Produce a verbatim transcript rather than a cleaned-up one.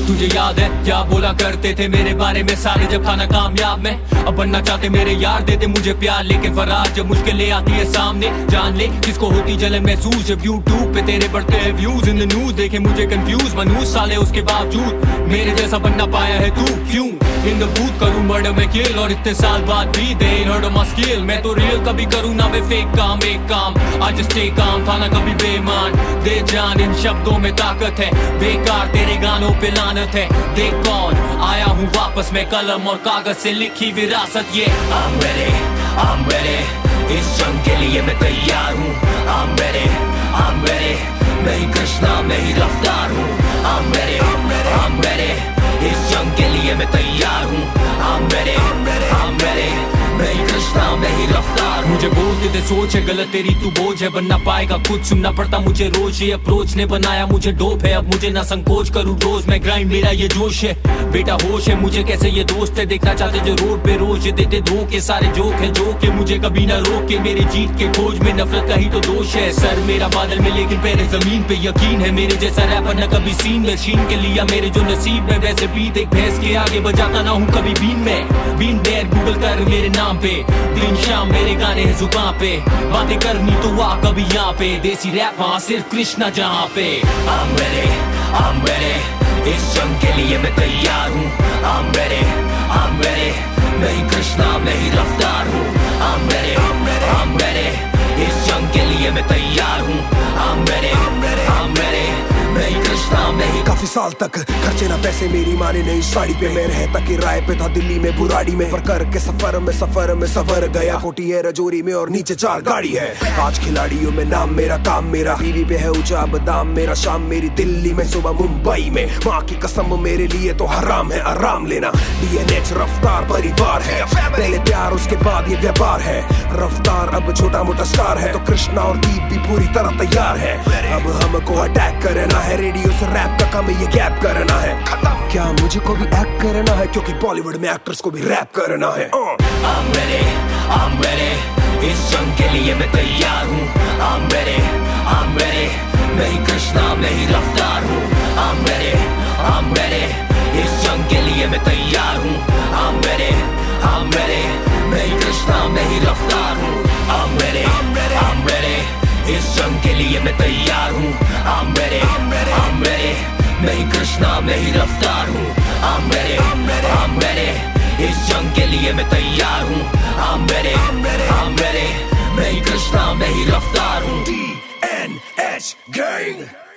तुझे याद है क्या बोला करते थे मेरे बारे में सारे जब था ना कामयाब मैं? अब बनना चाहते मेरे यार, देते मुझे प्यार, लेकिन फरार जब मुश्किलें आती है सामने, जान ले किसको होती जलन महसूस। जब यूट्यूब पे तेरे बढ़ते हैं व्यूज, इन द न्यूज देखे मुझे कंफ्यूज मनूज साले, उसके बावजूद मेरे जैसा बनना पाया है तू क्यों? इन द बूथ करूं मर्डर में किल, और इतने साल बाद भी दे हर्ड माय स्किल। मैं तो रियल कभी करूं ना मैं फेक काम, एक काम आज स्टे काम, था ना कभी बेमान। दे जान इन शब्दों में ताकत है, बेकार तेरे गानों पे लानत है। देख कौन आया हूँ वापस, मैं कलम और कागज से लिखी विरासत ये। I'm ready, I'm ready, इस जंग के लिए मैं तैयार हूँ। I'm ready, I'm ready, मैं ही कृष्णा मैं ही रफ्तार हूँ। I'm ready, I'm ready, इस जंग के लिए मैं तैयार हूँ। I'm ready, I'm ready, मैं ही कृष्णा मैं ही रफ्तार हूँ। मुझे बोलते थे सोच है गलत तेरी तू बोझ है, बनना पाएगा कुछ सुनना पड़ता मुझे रोज। ये अप्रोच ने बनाया मुझे डोप है, अब मुझे ना संकोच करूँ रोज मैं ग्राइंड, मेरा ये जोश है बेटा होश है। मुझे कैसे ये दोस्त है देखना चाहते जो रोड पे रोज ये देते धोखे, सारे जोक है जो के मुझे कभी ना रोके। मेरे जीत के खोज में नफरत का ही तो दोष है, सर मेरा बादल में लेकिन पैर जमीन पे। यकीन है मेरे जैसा रैपर न कभी सीन में छीन के लिया मेरे जो नसीब में, वैसे बीत एक भैंस के आगे बजाता ना हूँ कभी बीन में। बीन देर गूगल कर मेरे नाम पे, दिन शाम मेरे गाने हैं जुबान पे। बातें करनी तो आ कभी यहाँ पे, देसी रैप वहाँ सिर्फ कृष्णा जहाँ पे। I'm ready, I'm ready, इस जंग के लिए मैं तैयार हूँ। I'm ready, I'm ready, मैं ही कृष्णा मैं ही रफ्तार हूँ। I'm ready, I'm ready, इस जंग के लिए मैं तैयार हूँ। I'm ready, I'm ready, मैं ही कृष्णा मैं ही। काफी साल तक खर्चे ना पैसे मेरी माने नहीं साड़ी पे, मैं रहता किराए पे था दिल्ली में बुराड़ी में। पर करके सफर में सफर में सफर गया, कोटी है रजौरी में और नीचे चार गाड़ी है। आज खिलाड़ियों में नाम मेरा काम मेरा, बीवी पे है ऊंचा बादाम मेरा, शाम मेरी दिल्ली में सुबह मुंबई में। माँ की कसम मेरे लिए तो हराम है आराम लेना। डीएनएच रफ्तार परिवार है, पहले प्यार उसके बाद ये व्यापार है। रफ्तार अब छोटा मोटा स्टार है, तो कृष्णा और दीप भी पूरी तरह तैयार है। अब हमको अटैक करना है, रेडियो से रैप तक हमें ये गैप करना है। क्या मुझे को भी एक्ट करना है, क्योंकि बॉलीवुड में एक्टर्स को भी रैप करना है। I'm ready, I'm ready, इस जंग के लिए मैं तैयार हूँ। I'm ready, I'm ready, मैं ही कृष्णा मैं ही रफ्तार हूँ। I'm ready, I'm ready, इस जंग के लिए मैं तैयार हूँ। I'm ready, I'm ready, मैं ही कृष्णा मैं ही रफ्तार हूँ। I'm ready, I'm ready, इस जंग के लिए मैं तैयार हूँ। I'm ready, I'm ready, मैं ही कृष्णा मैं ही रफ्तार हूँ। I'm ready, I'm ready, इस जंग के लिए मैं तैयार हूँ। I'm ready, I'm ready, मैं ही कृष्णा मैं ही रफ्तार हूँ। D N H Gang